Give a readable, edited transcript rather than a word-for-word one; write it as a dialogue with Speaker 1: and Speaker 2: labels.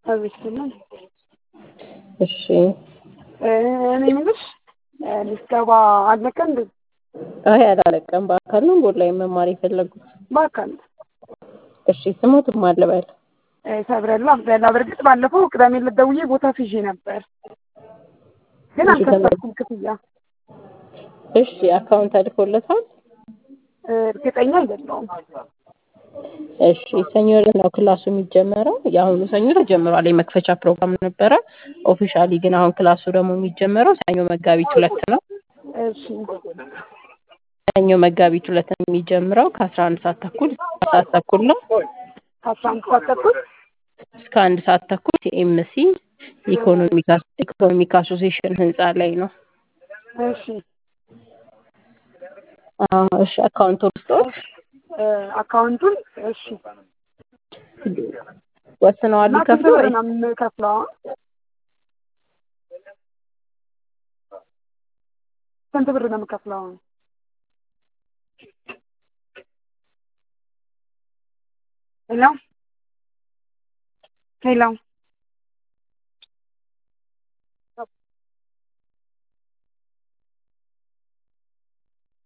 Speaker 1: አብስኩና
Speaker 2: እሺ
Speaker 1: እኔ ምንሽ ልስከባ አለቀ እንዴ?
Speaker 2: አይ አላለቀም። በአካል ነው በኦንላይን መማር የፈለጉት?
Speaker 1: በአካል
Speaker 2: እሺ ስሞትም አለበል
Speaker 1: ሰብረላ አብደላ በርግጥ ባለፈው ቅዳሜ ልደውዬ ቦታ ፍዤ ነበር ግን
Speaker 2: እሺ
Speaker 1: አልከፈልኩም ክፍያ።
Speaker 2: እሺ አካውንት አልፎለታል?
Speaker 1: እርግጠኛ አይደለሁም።
Speaker 2: እሺ ሰኞ ዕለት ነው ክላሱ የሚጀመረው። የአሁኑ ሰኞ ተጀምሯል። የመክፈቻ ፕሮግራም ነበረ። ኦፊሻሊ ግን አሁን ክላሱ ደግሞ የሚጀመረው ሰኞ መጋቢት 2 ነው።
Speaker 1: እሺ
Speaker 2: ሰኞ መጋቢት 2 ነው የሚጀምረው ከ11 ሰዓት ተኩል እስከ 1 ሰዓት ተኩል ነው።
Speaker 1: ከ11 ሰዓት ተኩል
Speaker 2: እስከ 1 ሰዓት ተኩል ኤምሲ ኢኮኖሚክ አሶሲዬሽን ህንፃ ላይ ነው።
Speaker 1: እሺ
Speaker 2: እሺ አካውንት ውስጥ
Speaker 1: አካውንቱን እሺ
Speaker 2: ወስነዋል ሊከፍሉ ወይ?
Speaker 1: ነው የምከፍለው? ስንት ብር ነው የምከፍለው? ሄሎ ሄሎ